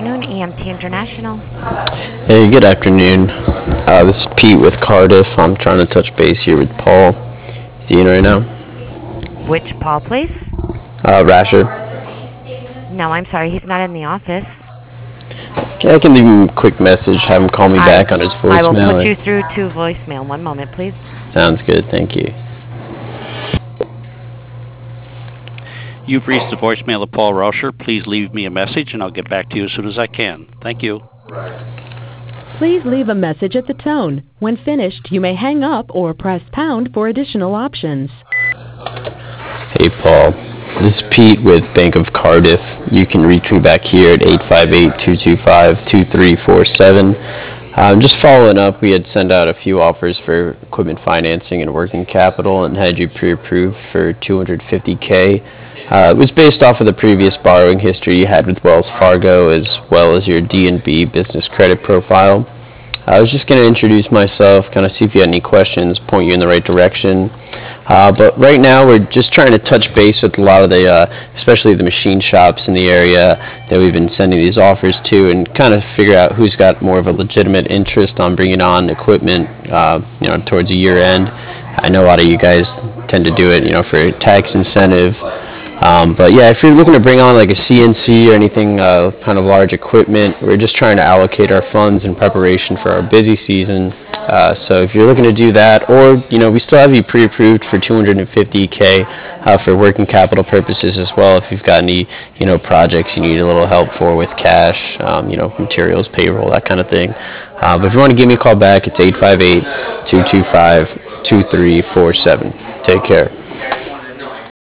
afternoon, EMT International. Hey, good afternoon. This is Pete with Cardiff. I'm trying to touch base here with Paul. Is he in right now? Which Paul, please? Rasher. No, I'm sorry, he's not in the office. Okay, I can leave him a quick message, have him call me I back on his I will put voicemail. you through to voicemail. One moment, please. Sounds good, thank you. You've reached the voicemail of Paul Rauscher. Please leave me a message and I'll get back to you as soon as I can. Thank you. Please leave a message at the tone. When finished, you may hang up or press pound for additional options. Hey, Paul. This is Pete with Bank of Cardiff. You can reach me back here at 858-225-2347. Just following up, we had sent out a few offers for equipment financing and working capital and had you pre-approved for $250K. It was based off of the previous borrowing history you had with Wells Fargo as well as your D&B business credit profile. I was just going to introduce myself, kind of see if you had any questions, point you in the right direction. But right now we're just trying to touch base with a lot of the, especially the machine shops in the area that we've been sending these offers to and kind of figure out who's got more of a legitimate interest on bringing on equipment, towards a year end. I know a lot of you guys tend to do it, for tax incentive. But yeah, if you're looking to bring on like a CNC or anything kind of large equipment, we're just trying to allocate our funds in preparation for our busy season. So if you're looking to do that, or we still have you pre-approved for $250K for working capital purposes as well. If you've got any projects you need a little help for with cash, materials, payroll, that kind of thing. But if you want to give me a call back, it's 858-225-2347. Take care.